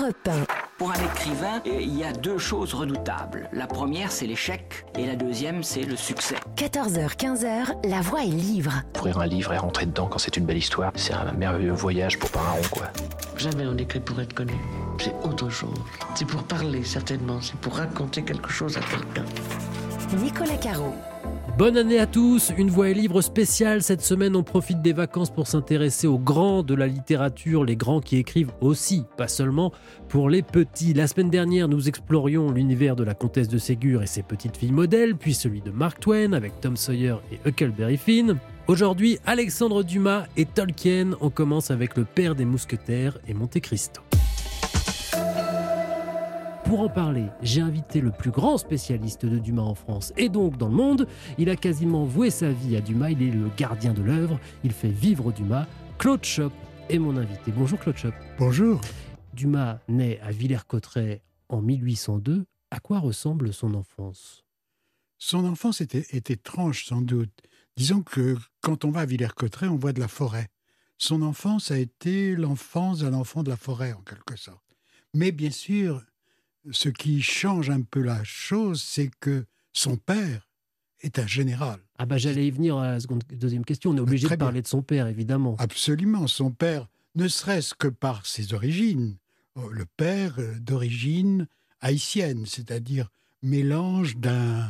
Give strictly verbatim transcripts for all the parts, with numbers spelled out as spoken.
Europe un. Pour un écrivain, il y a deux choses redoutables. La première, c'est l'échec, et la deuxième, c'est le succès. quatorze heures quinze, La Voix est livre. Ouvrir un livre et rentrer dedans quand c'est une belle histoire, c'est un merveilleux voyage pour pas un rond, quoi. Jamais on écrit pour être connu. C'est autre chose. C'est pour parler, certainement. C'est pour raconter quelque chose à quelqu'un. Nicolas Caro. Bonne année à tous, une Voix est livre spéciale. Cette semaine, on profite des vacances pour s'intéresser aux grands de la littérature, les grands qui écrivent aussi, pas seulement pour les petits. La semaine dernière, nous explorions l'univers de la comtesse de Ségur et ses petites filles modèles, puis celui de Mark Twain avec Tom Sawyer et Huckleberry Finn. Aujourd'hui, Alexandre Dumas et Tolkien. On commence avec Le Père des Mousquetaires et Monte Cristo. Pour en parler, j'ai invité le plus grand spécialiste de Dumas en France et donc dans le monde. Il a quasiment voué sa vie à Dumas, il est le gardien de l'œuvre, il fait vivre Dumas. Claude Chope est mon invité. Bonjour Claude Chope. Bonjour. Dumas naît à Villers-Cotterêts en mille huit cent deux. À quoi ressemble son enfance ? Son enfance était, est étrange sans doute. Disons que quand on va à Villers-Cotterêts, on voit de la forêt. Son enfance a été l'enfance d'un enfant de la forêt en quelque sorte. Mais bien sûr, ce qui change un peu la chose, c'est que son père est un général. Ah bah j'allais y venir à la seconde, deuxième question. On est obligé de parler de son père, évidemment. Absolument. Son père, ne serait-ce que par ses origines. Le père d'origine haïtienne, c'est-à-dire mélange d'un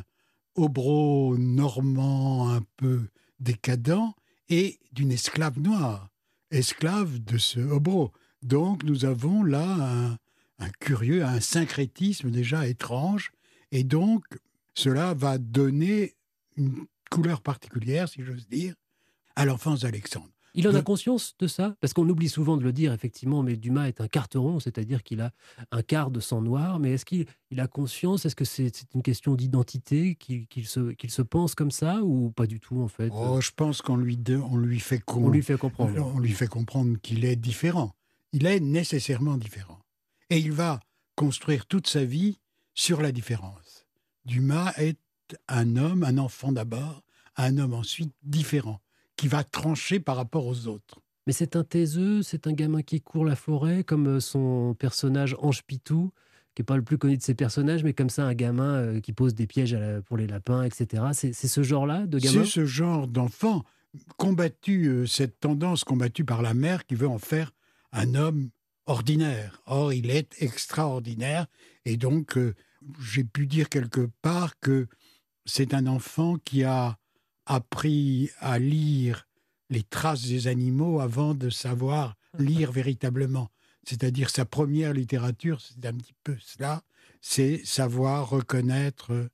hobro normand un peu décadent et d'une esclave noire, esclave de ce hobro. Donc nous avons là un un curieux, un syncrétisme déjà étrange, et donc cela va donner une couleur particulière, si j'ose dire, à l'enfance d'Alexandre. Il en Le... a conscience de ça ? Parce qu'on oublie souvent de le dire, effectivement, mais Dumas est un carteron, c'est-à-dire qu'il a un quart de sang noir, mais est-ce qu'il il a conscience ? Est-ce que c'est, c'est une question d'identité, qu'il, qu'il, se, qu'il se pense comme ça, ou pas du tout, en fait ? Oh, je pense qu'on lui, de... on lui, fait, com... on lui fait comprendre. On lui fait comprendre qu'il est différent. Il est nécessairement différent. Et il va construire toute sa vie sur la différence. Dumas est un homme, un enfant d'abord, un homme ensuite différent, qui va trancher par rapport aux autres. Mais c'est un taiseux, c'est un gamin qui court la forêt, comme son personnage Ange Pitou, qui n'est pas le plus connu de ses personnages, mais comme ça, un gamin qui pose des pièges à la, pour les lapins, et cetera. C'est, c'est ce genre-là de gamin ? C'est ce genre d'enfant combattu, euh, cette tendance combattue par la mère qui veut en faire un homme ordinaire. Or, il est extraordinaire. Et donc, euh, j'ai pu dire quelque part que c'est un enfant qui a appris à lire les traces des animaux avant de savoir lire véritablement. C'est-à-dire, sa première littérature, c'est un petit peu cela, c'est savoir reconnaître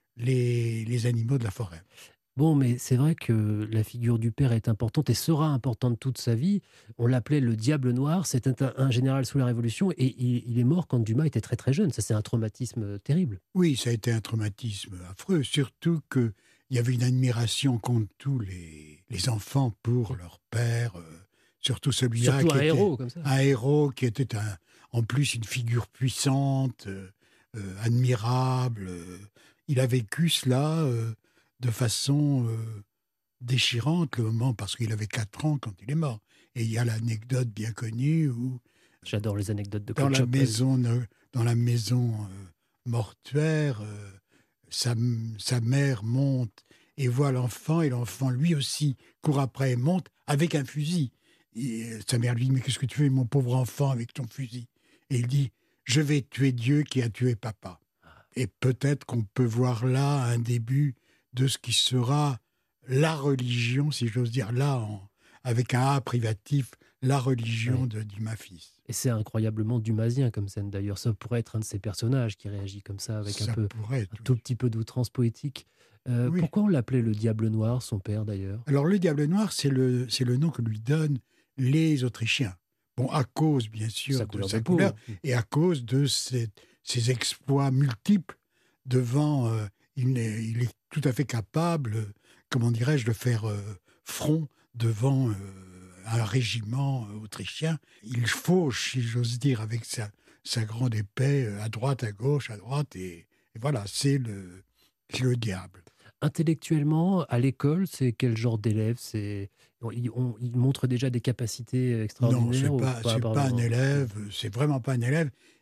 les, les animaux de la forêt. Bon, mais c'est vrai que la figure du père est importante et sera importante toute sa vie. On l'appelait le Diable Noir. C'était un, un général sous la Révolution et il, il est mort quand Dumas était très très jeune. Ça, c'est un traumatisme terrible. Oui, ça a été un traumatisme affreux. Surtout qu'il y avait une admiration contre tous les, les enfants pour leur père. Euh, surtout celui-là surtout qui un était héros comme ça. Un héros qui était un, en plus une figure puissante, euh, euh, admirable. Il a vécu cela... Euh, de façon euh, déchirante, le moment, parce qu'il avait quatre ans quand il est mort. Et il y a l'anecdote bien connue où... J'adore les anecdotes de dans Claude la Chope. maison Dans la maison euh, mortuaire, euh, sa, sa mère monte et voit l'enfant, et l'enfant, lui aussi, court après et monte avec un fusil. Et sa mère lui dit « Mais qu'est-ce que tu fais, mon pauvre enfant, avec ton fusil ?» Et il dit « Je vais tuer Dieu qui a tué papa. » Et peut-être qu'on peut voir là un début de ce qui sera la religion, si j'ose dire, là, en, avec un A privatif, la religion ouais. de Dumas fils. Et c'est incroyablement dumasien comme scène d'ailleurs. Ça pourrait être un de ces personnages qui réagit comme ça, avec ça un, peu, être, un oui. tout petit peu d'outrance poétique. Euh, oui. Pourquoi on l'appelait le Diable Noir, son père d'ailleurs ? Alors le Diable Noir, c'est le, c'est le nom que lui donnent les Autrichiens. Bon, à cause, bien sûr, sa de couleur sa de couleur, peau. et à cause de ses, ses exploits multiples devant... Euh, il, est, il est tout à fait capable, euh, comment dirais-je, de faire euh, front devant euh, un régiment euh, autrichien. Il fauche, si j'ose dire, avec sa, sa grande épée, euh, à droite, à gauche, à droite, et, et voilà, c'est le, c'est le diable. Intellectuellement, à l'école, c'est quel genre d'élève ? C'est... Il, on, il montre déjà des capacités extraordinaires. Non, c'est pas, pas, c'est pas pas un élève, c'est vraiment pas un élève.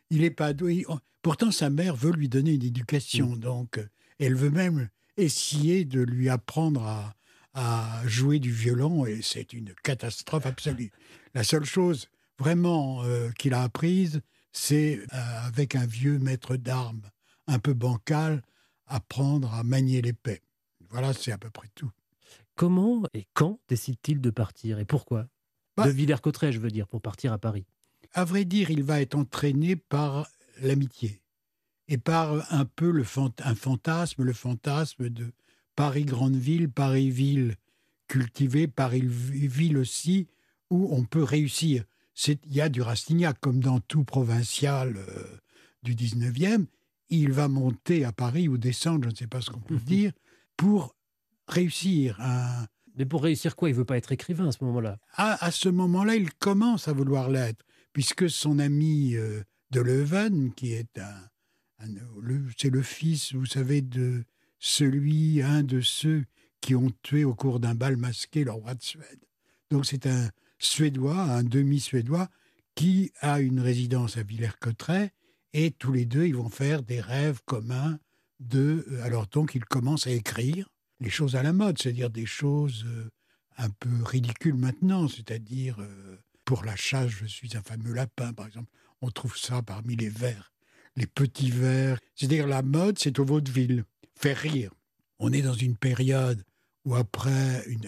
Il est pas doué. Pourtant, sa mère veut lui donner une éducation. Mmh. Donc, elle veut même essayer de lui apprendre à, à jouer du violon. Et c'est une catastrophe absolue. La seule chose vraiment euh, qu'il a apprise, c'est euh, avec un vieux maître d'armes un peu bancal, apprendre à manier l'épée. Voilà, c'est à peu près tout. Comment et quand décide-t-il de partir et pourquoi ? bah, De Villers-Cotterêts, je veux dire, pour partir à Paris. À vrai dire, il va être entraîné par l'amitié et par un peu le fant- un fantasme, le fantasme de Paris grande ville, Paris ville cultivée, Paris ville aussi où on peut réussir. C'est, il y a du Rastignac comme dans tout provincial euh, du dix-neuvième. Il va monter à Paris ou descendre, je ne sais pas ce qu'on peut dire, pour réussir. Un... Mais pour réussir quoi ? Il ne veut pas être écrivain à ce moment-là. À, à ce moment-là, il commence à vouloir l'être, puisque son ami euh, de Leuven, qui est un, un le, c'est le fils, vous savez, de celui, un de ceux qui ont tué au cours d'un bal masqué le roi de Suède. Donc c'est un Suédois, un demi-Suédois, qui a une résidence à Villers-Cotterêts, et tous les deux, ils vont faire des rêves communs de... Alors donc, ils commencent à écrire les choses à la mode, c'est-à-dire des choses euh, un peu ridicules maintenant, c'est-à-dire... Euh, Pour la chasse, je suis un fameux lapin, par exemple. On trouve ça parmi les vers, les petits vers. C'est-à-dire la mode, c'est au vaudeville. Faire rire. On est dans une période où après une,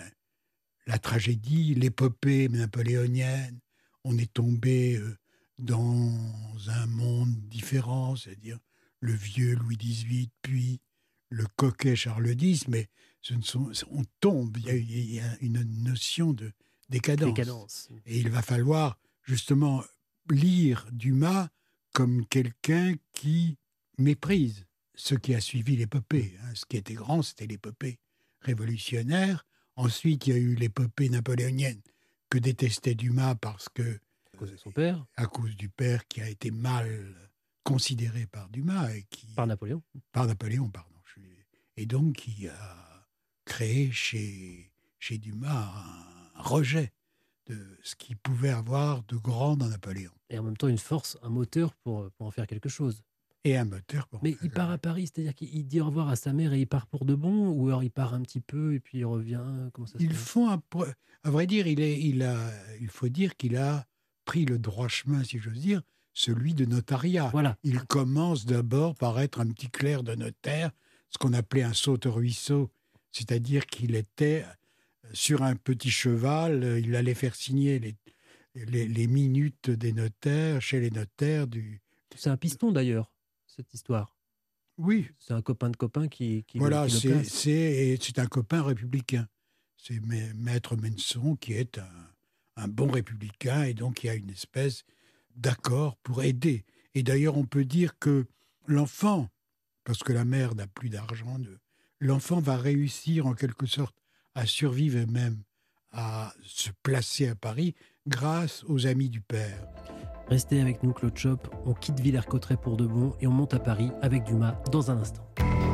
la tragédie, l'épopée napoléonienne, on est tombé dans un monde différent, c'est-à-dire le vieux Louis dix-huit, puis le coquet Charles X, mais ce ne sont, on tombe, il y a, il y a une notion de décadence. décadence. Et il va falloir justement lire Dumas comme quelqu'un qui méprise ce qui a suivi l'épopée. Hein. Ce qui était grand, c'était l'épopée révolutionnaire. Ensuite, il y a eu l'épopée napoléonienne que détestait Dumas parce que... À cause de son père. À cause du père qui a été mal considéré par Dumas. Et qui, par Napoléon. Par Napoléon, pardon. Et donc, qui a créé chez, chez Dumas un rejet de ce qu'il pouvait avoir de grand dans Napoléon. Et en même temps, une force, un moteur pour, pour en faire quelque chose. Et un moteur pour... Mais il part à Paris, c'est-à-dire qu'il dit au revoir à sa mère et il part pour de bon, ou alors il part un petit peu et puis il revient, comment ça se Ils passe ? font un... À vrai dire, il, est, il, a, il faut dire qu'il a pris le droit chemin, si j'ose dire, celui de notariat. Voilà. Il commence d'abord par être un petit clerc de notaire, ce qu'on appelait un saute-ruisseau, c'est-à-dire qu'il était sur un petit cheval, il allait faire signer les, les, les minutes des notaires, chez les notaires. Du... C'est un piston d'ailleurs, cette histoire. Oui. C'est un copain de copain qui, qui, voilà, qui le c'est, place. C'est, c'est un copain républicain. C'est Maître Menson qui est un, un bon républicain et donc il y a une espèce d'accord pour aider. Et d'ailleurs, on peut dire que l'enfant, parce que la mère n'a plus d'argent, de, l'enfant va réussir en quelque sorte à survivre et même à se placer à Paris grâce aux amis du père. Restez avec nous, Claude Chope. On quitte Villers-Cotterêts pour de bon et on monte à Paris avec Dumas dans un instant.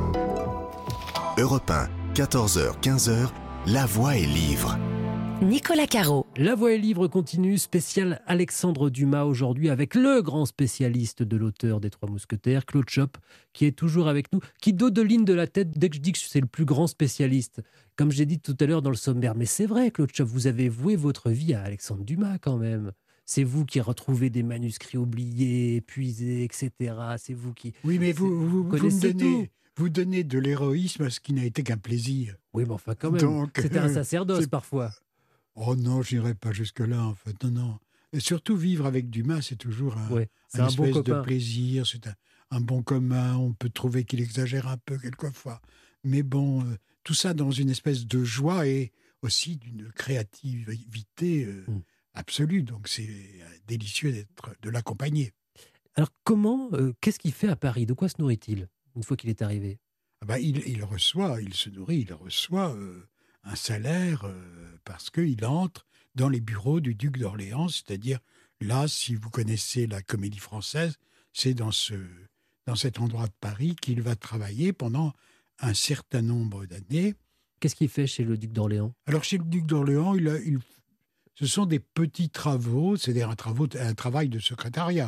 Europe un, quatorze heures quinze, La Voix est livre. Nicolas Caro. La Voix est livre continue, spécial Alexandre Dumas aujourd'hui avec le grand spécialiste de l'auteur des Trois Mousquetaires, Claude Chope, qui est toujours avec nous, qui dodeline de la tête dès que je dis que c'est le plus grand spécialiste. Comme j'ai dit tout à l'heure dans le sommaire, mais c'est vrai, Claude Chope, vous avez voué votre vie à Alexandre Dumas quand même. C'est vous qui retrouvez des manuscrits oubliés, épuisés, et cetera. C'est vous qui... Oui, mais vous, vous, vous, vous me donnez... tout. Vous donnez de l'héroïsme à ce qui n'a été qu'un plaisir. Oui, mais enfin quand même, Donc, c'était un sacerdoce c'est... parfois. Oh non, je n'irai pas jusque-là, en fait. Non, non. Et surtout, vivre avec Dumas, c'est toujours un, ouais, c'est un, un espèce bon de plaisir. C'est un, un bon commun. On peut trouver qu'il exagère un peu quelquefois. Mais bon, euh, tout ça dans une espèce de joie et aussi d'une créativité euh, mm. absolue. Donc, c'est délicieux d'être, de l'accompagner. Alors, comment, euh, qu'est-ce qu'il fait à Paris ? De quoi se nourrit-il une fois qu'il est arrivé ? ah ben, il, il reçoit, il se nourrit, il reçoit... Euh, un salaire euh, parce qu'il entre dans les bureaux du duc d'Orléans, c'est-à-dire là, si vous connaissez la Comédie Française, c'est dans, ce, dans cet endroit de Paris qu'il va travailler pendant un certain nombre d'années. Qu'est-ce qu'il fait chez le duc d'Orléans ? Alors chez le duc d'Orléans, il a, il, ce sont des petits travaux, c'est-à-dire un, travaux, un travail de secrétariat.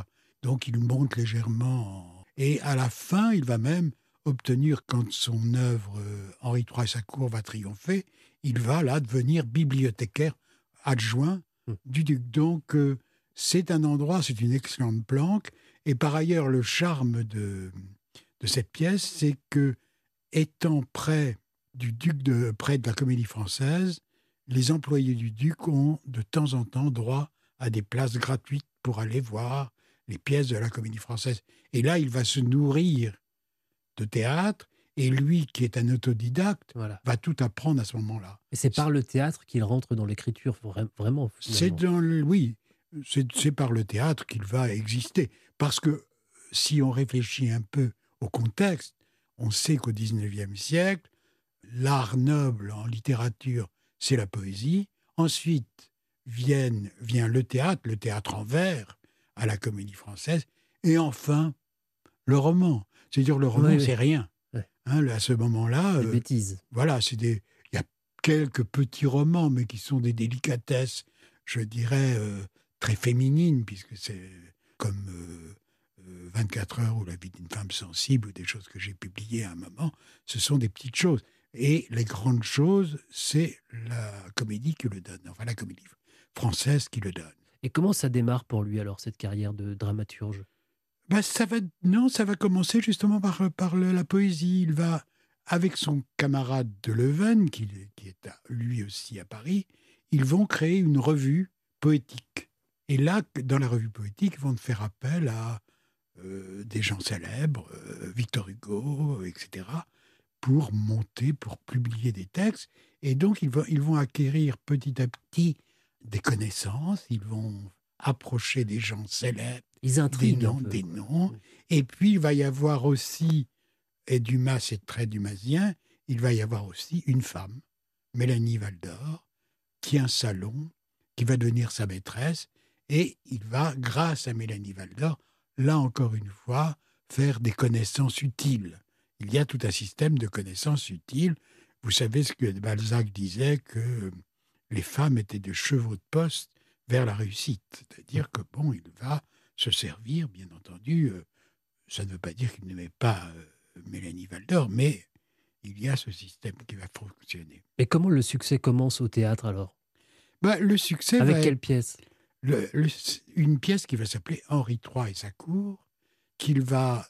donc il monte légèrement. Et à la fin, il va même obtenir, quand son œuvre euh, Henri trois et sa cour va triompher, il va là devenir bibliothécaire adjoint mmh. du duc. Donc euh, c'est un endroit, c'est une excellente planque. Et par ailleurs, le charme de, de cette pièce, c'est que, étant près du duc de près de la Comédie Française, les employés du duc ont de temps en temps droit à des places gratuites pour aller voir les pièces de la Comédie Française. Et là, il va se nourrir de théâtre, et lui, qui est un autodidacte, voilà. va tout apprendre à ce moment-là. Et c'est par le théâtre qu'il rentre dans l'écriture, vraiment. C'est dans le, oui, c'est, c'est par le théâtre qu'il va exister. Parce que si on réfléchit un peu au contexte, on sait qu'au dix-neuvième siècle, l'art noble en littérature, c'est la poésie. Ensuite viennent, vient le théâtre, le théâtre en vers à la Comédie Française. Et enfin, le roman. C'est-à-dire le roman, oui, c'est oui. rien. Oui. Hein, à ce moment-là... Des euh, bêtises. Voilà, c'est des... il y a quelques petits romans, mais qui sont des délicatesses, je dirais, euh, très féminines, puisque c'est comme euh, euh, vingt-quatre heures ou La vie d'une femme sensible, ou des choses que j'ai publiées à un moment. Ce sont des petites choses. Et les grandes choses, c'est la comédie qui le donne. Enfin, la comédie française qui le donne. Et comment ça démarre pour lui, alors, cette carrière de dramaturge ? Ben, ça va, non, ça va commencer justement par, par le, la poésie. Il va, avec son camarade de Leven, qui, qui est à, lui aussi à Paris, ils vont créer une revue poétique. Et là, dans la revue poétique, ils vont faire appel à euh, des gens célèbres, euh, Victor Hugo, et cetera, pour monter, pour publier des textes. Et donc, ils vont, ils vont acquérir petit à petit des connaissances, ils vont approcher des gens célèbres, ils intriguent des noms, des noms. Et puis, il va y avoir aussi, et Dumas, c'est très dumasien, il va y avoir aussi une femme, Mélanie Valdor, qui a un salon, qui va devenir sa maîtresse, et il va, grâce à Mélanie Valdor, là encore une fois, faire des connaissances utiles. Il y a tout un système de connaissances utiles. Vous savez ce que Balzac disait, que les femmes étaient des chevaux de poste vers la réussite. C'est-à-dire que, bon, il va se servir, bien entendu. Euh, ça ne veut pas dire qu'il n'aimait pas euh, Mélanie Valdor, mais il y a ce système qui va fonctionner. Et comment le succès commence au théâtre, alors ? Bah, le succès Avec va quelle être pièce ? le, le, Une pièce qui va s'appeler Henri trois et sa cour, qu'il va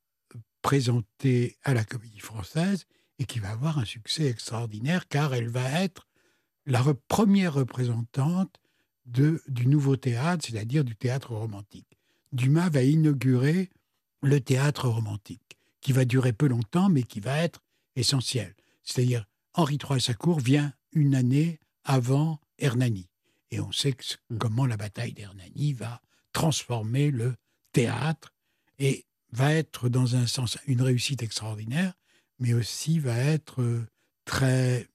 présenter à la Comédie Française et qui va avoir un succès extraordinaire, car elle va être la re- première représentante de, du nouveau théâtre, c'est-à-dire du théâtre romantique. Dumas va inaugurer le théâtre romantique, qui va durer peu longtemps, mais qui va être essentiel. C'est-à-dire, Henri trois et sa cour vient une année avant Hernani. Et on sait que, comment la bataille d'Hernani va transformer le théâtre et va être, dans un sens, une réussite extraordinaire, mais aussi va être euh, très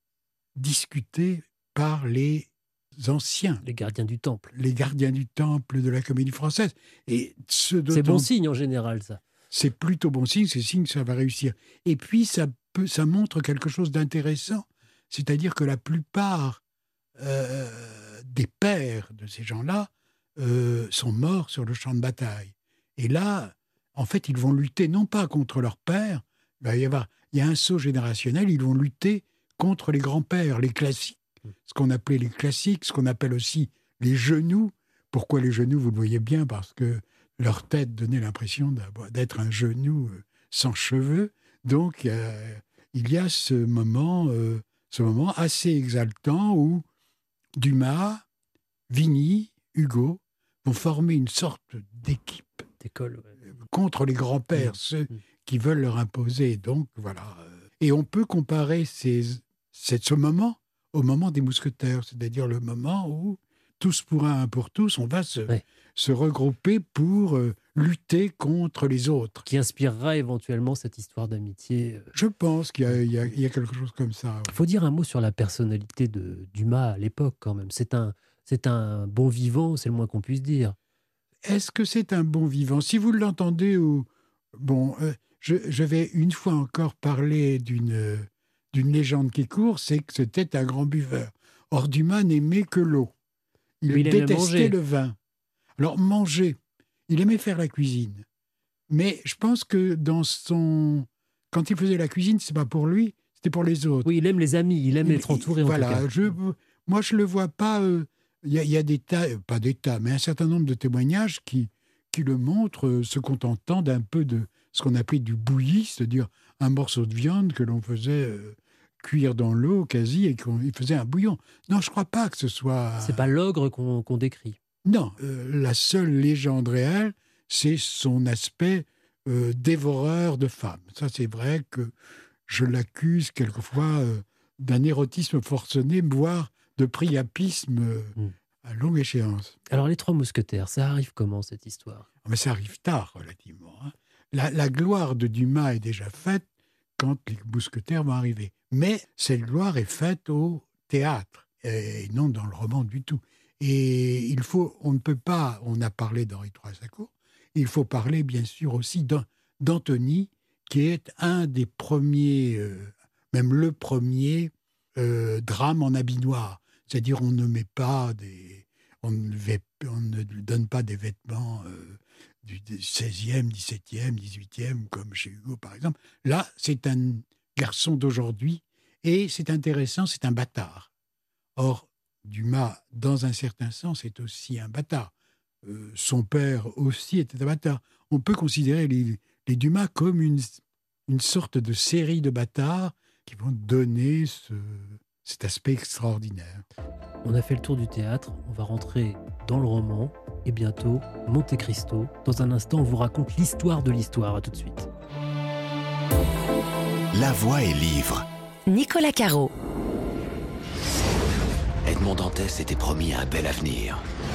discuté par les anciens. Les gardiens du temple. Les gardiens du temple de la Comédie Française. Et ce c'est bon signe en général, ça. C'est plutôt bon signe, c'est signe que ça va réussir. Et puis, ça, peut, ça montre quelque chose d'intéressant, c'est-à-dire que la plupart euh, des pères de ces gens-là euh, sont morts sur le champ de bataille. Et là, en fait, ils vont lutter non pas contre leurs pères, il va y avoir, il y a un saut générationnel, ils vont lutter contre les grands-pères, les classiques, ce qu'on appelait les classiques, ce qu'on appelle aussi les genoux. Pourquoi les genoux ? Vous le voyez bien, parce que leur tête donnait l'impression d'être un genou sans cheveux. Donc, euh, il y a ce moment, euh, ce moment assez exaltant où Dumas, Vigny, Hugo vont former une sorte d'équipe d'école ouais. contre les grands-pères, mmh. ceux mmh. qui veulent leur imposer. Donc, voilà. Et on peut comparer ces, ces, ce moment au moment des mousquetaires, c'est-à-dire le moment où tous pour un, un pour tous, on va se, ouais. se regrouper pour euh, lutter contre les autres. Qui inspirera éventuellement cette histoire d'amitié. Euh... Je pense qu'il y a, il y a, il y a quelque chose comme ça. Il ouais. faut dire un mot sur la personnalité de Dumas à l'époque, quand même. C'est un, c'est un bon vivant, c'est le moins qu'on puisse dire. Est-ce que c'est un bon vivant ? Si vous l'entendez, ou bon, euh, je, je vais une fois encore parler d'une... Euh, d'une légende qui court, c'est que c'était un grand buveur. Or, Dumas n'aimait que l'eau. Il, il détestait le vin. Alors, manger. il aimait faire la cuisine. Mais je pense que dans son... quand il faisait la cuisine, c'est pas pour lui, c'était pour les autres. Oui, il aime les amis, il aime Il- être entouré il- en voilà, tout cas. je, moi je le vois pas. euh, Il y, a- il y a des tas, euh, pas des tas, mais un certain nombre de témoignages qui, qui le montrent, euh, se contentant d'un peu de ce qu'on appelait du bouilli, c'est-à-dire un morceau de viande que l'on faisait euh, cuire dans l'eau quasi et qu'on il faisait un bouillon. Non, je crois pas que ce soit. C'est pas l'ogre qu'on qu'on décrit. Non, euh, la seule légende réelle, c'est son aspect euh, dévoreur de femmes. Ça, c'est vrai que je l'accuse quelquefois euh, d'un érotisme forcené, voire de priapisme euh, Mm. à longue échéance. Alors, les Trois Mousquetaires, ça arrive comment cette histoire? Mais ça arrive tard, relativement. hein. La, la gloire de Dumas est déjà faite quand les mousquetaires vont arriver. Mais cette gloire est faite au théâtre, et non dans le roman du tout. Et il faut, on ne peut pas, on a parlé d'Henri trois à sa cour, il faut parler bien sûr aussi d'An- d'Antony, qui est un des premiers, euh, même le premier euh, drame en habit noir. C'est-à-dire on ne met pas des... On ne, vêt- on ne lui donne pas des vêtements euh, du seizième, dix-septième, dix-huitième, comme chez Hugo par exemple. Là, c'est un garçon d'aujourd'hui, et c'est intéressant, c'est un bâtard. Or, Dumas, dans un certain sens, est aussi un bâtard. Euh, son père aussi était un bâtard. On peut considérer les, les Dumas comme une, une sorte de série de bâtards qui vont donner ce, cet aspect extraordinaire. On a fait le tour du théâtre, on va rentrer dans le roman et bientôt Monte Cristo. Dans un instant, on vous raconte l'histoire de l'histoire. À tout de suite. La voix est livre. Nicolas Caro. Edmond Dantès s'était promis un bel avenir.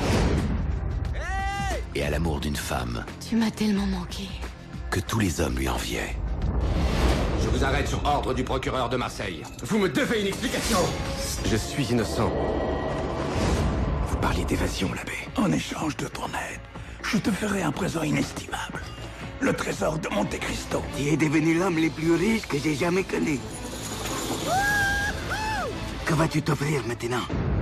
Et à l'amour d'une femme Tu m'as tellement manqué. que tous les hommes lui enviaient. Je vous arrête sur ordre du procureur de Marseille. Vous me devez une explication. Je suis innocent. Vous parliez d'évasion, l'abbé. En échange de ton aide, je te ferai un présent inestimable. Le trésor de Monte Cristo. Tu es devenu l'homme le plus riche que j'ai jamais connu. Que vas-tu t'offrir maintenant?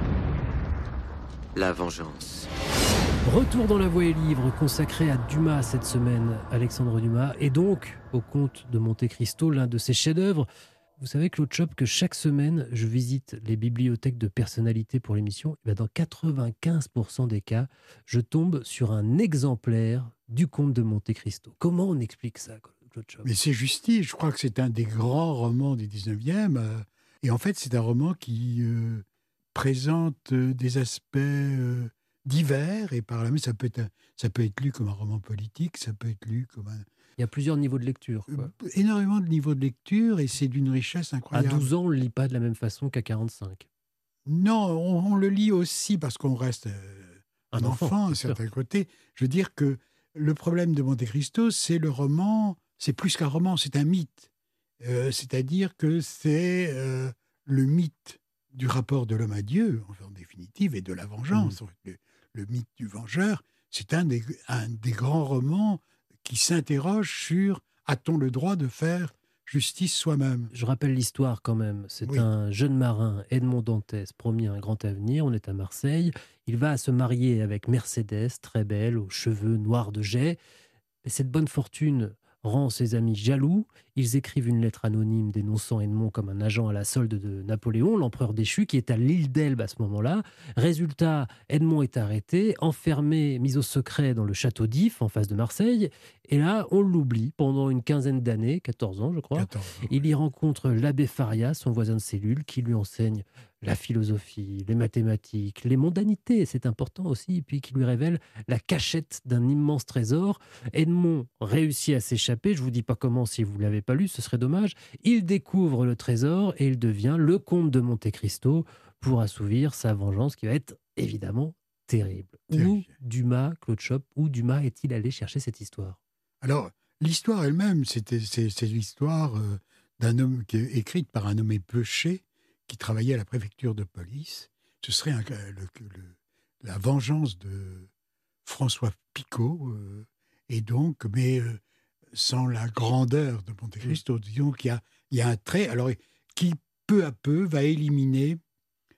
La vengeance. Retour dans la voie et livre consacré à Dumas cette semaine, Alexandre Dumas, et donc au Comte de Monte Cristo, l'un de ses chefs-d'œuvre. Vous savez, Claude Chop, que chaque semaine, je visite les bibliothèques de personnalités pour l'émission. Et bien dans quatre-vingt-quinze pour cent des cas, je tombe sur un exemplaire du Comte de Monte Cristo. Comment on explique ça, Claude Chop? Mais c'est justice. Je crois que c'est un des grands romans du dix-neuvième. euh, et en fait, c'est un roman qui euh, présente euh, des aspects euh, divers. Et par là même, ça peut être, un- ça peut être lu comme un roman politique, ça peut être lu comme un... Il y a plusieurs niveaux de lecture, quoi. Euh, énormément de niveaux de lecture, et c'est d'une richesse À incroyable. douze ans, on ne le lit pas de la même façon qu'à quarante-cinq. Non, on, on le lit aussi parce qu'on reste euh, un, Un enfant, enfant, à bien sûr. certains côtés. Je veux dire que le problème de Monte Cristo, c'est le roman, c'est plus qu'un roman, c'est un mythe. Euh, c'est-à-dire que c'est euh, le mythe du rapport de l'homme à Dieu, en définitive, et de la vengeance. Mmh. Le, le mythe du vengeur, c'est un des, un des grands romans qui s'interroge sur « a-t-on le droit de faire justice soi-même » Je rappelle l'histoire quand même. C'est Oui. un jeune marin, Edmond Dantès, promis un grand avenir. On est à Marseille. Il va se marier avec Mercedes, très belle, aux cheveux noirs de jais. Mais cette bonne fortune rend ses amis jaloux. Ils écrivent une lettre anonyme dénonçant Edmond comme un agent à la solde de Napoléon, l'empereur déchu, qui est à l'île d'Elbe à ce moment-là. Résultat, Edmond est arrêté, enfermé, mis au secret dans le château d'If, en face de Marseille. Et là, on l'oublie pendant une quinzaine d'années, quatorze ans je crois. quatorze ans. Il y rencontre l'abbé Faria, son voisin de cellule, qui lui enseigne la philosophie, les mathématiques, les mondanités, c'est important aussi, puis qui lui révèle la cachette d'un immense trésor. Edmond réussit à s'échapper, je ne vous dis pas comment si vous ne l'avez pas lu, ce serait dommage. Il découvre le trésor et il devient le comte de Monte Cristo pour assouvir sa vengeance qui va être évidemment terrible. Terrible. Où Dumas, Claude Chop, où Dumas est-il allé chercher cette histoire? Alors, l'histoire elle-même, c'était, c'est, c'est l'histoire euh, d'un homme qui est écrite par un nommé Peuchet, qui travaillait à la préfecture de police. Ce serait un- le- le- la vengeance de François Picot, euh, et donc, mais euh, sans la grandeur de Monte Cristo. Disons qu'il y a, il y a un trait, alors, qui peu à peu va éliminer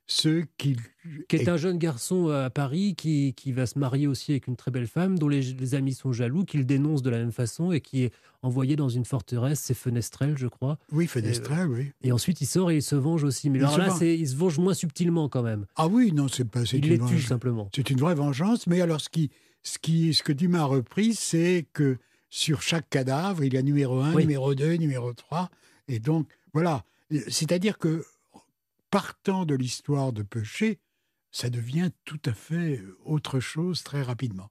ceux qui... Qui est un jeune garçon à Paris qui, qui va se marier aussi avec une très belle femme dont les, les amis sont jaloux, qu'il dénonce de la même façon et qui est envoyé dans une forteresse, c'est Fenestrelle, je crois. Oui, Fenestrelle, et, oui. Et ensuite, il sort et il se venge aussi. Mais il alors là, c'est, il se venge moins subtilement quand même. Ah oui, non, c'est pas... C'est il une les vengeance. tue simplement. C'est une vraie vengeance. Mais alors, ce, qui, ce, qui, ce que Dumas a repris, c'est que sur chaque cadavre, il y a numéro un, oui. numéro deux, numéro trois. Et donc, voilà. C'est-à-dire que, partant de l'histoire de Peuchet, ça devient tout à fait autre chose très rapidement.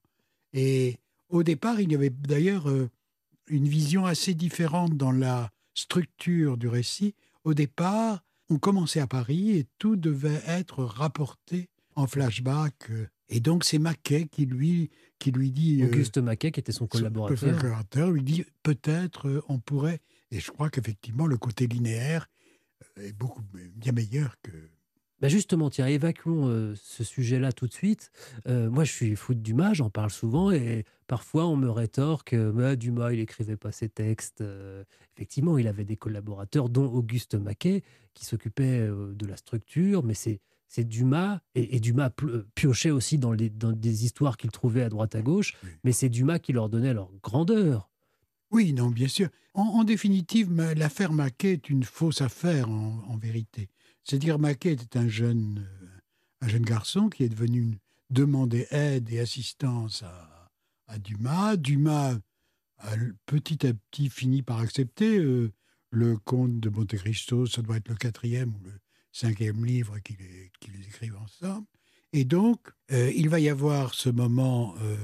Et au départ, il y avait d'ailleurs une vision assez différente dans la structure du récit. Au départ, on commençait à Paris et tout devait être rapporté en flashback. Et donc, c'est Maquet qui lui, qui lui dit... Auguste euh, Maquet, qui était son collaborateur. Son collaborateur lui dit, peut-être euh, on pourrait... Et je crois qu'effectivement, le côté linéaire est beaucoup bien meilleur que... Ben justement, tiens, évacuons euh, ce sujet-là tout de suite. Euh, moi, je suis fou de Dumas, j'en parle souvent, et parfois on me rétorque que bah, Dumas, il n'écrivait pas ses textes. Euh, effectivement, il avait des collaborateurs, dont Auguste Maquet, qui s'occupait euh, de la structure, mais c'est, c'est Dumas, et, et Dumas piochait aussi dans, les, dans des histoires qu'il trouvait à droite à gauche, oui. Mais c'est Dumas qui leur donnait leur grandeur. Oui, non, bien sûr. En, en définitive, l'affaire Maquet est une fausse affaire, en, en vérité. C'est-à-dire, Maquet était un jeune, un jeune garçon qui est devenu une, demander aide et assistance à, à Dumas. Dumas a petit à petit fini par accepter. Euh, le Comte de Monte Cristo, ça doit être le quatrième ou le cinquième livre qu'ils qu'ils écrivent ensemble. Et donc, euh, il va y avoir ce moment euh,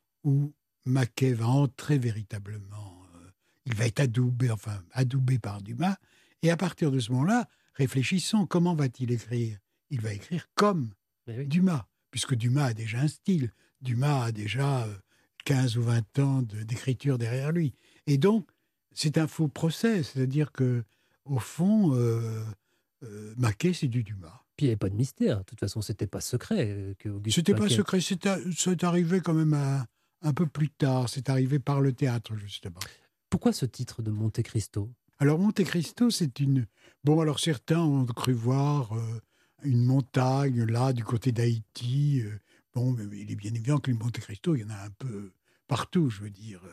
où Maquet va entrer véritablement. Euh, il va être adoubé, enfin, adoubé par Dumas. Et à partir de ce moment-là, réfléchissons, comment va-t-il écrire ? Il va écrire comme oui. Dumas, puisque Dumas a déjà un style. Dumas a déjà quinze ou vingt ans de, d'écriture derrière lui. Et donc, c'est un faux procès, c'est-à-dire que au fond, euh, euh, Maquet, c'est du Dumas. Puis il n'y avait pas de mystère, de toute façon, c'était pas secret. Que Auguste c'était Maquet... pas secret, c'est, à, c'est arrivé quand même à, un peu plus tard, c'est arrivé par le théâtre, justement. Pourquoi ce titre de Monte Cristo ? Alors, Monte Cristo, c'est une... Bon, alors certains ont cru voir euh, une montagne, là, du côté d'Haïti. Euh, bon, mais il est bien évident que le Monte Cristo, il y en a un peu partout, je veux dire.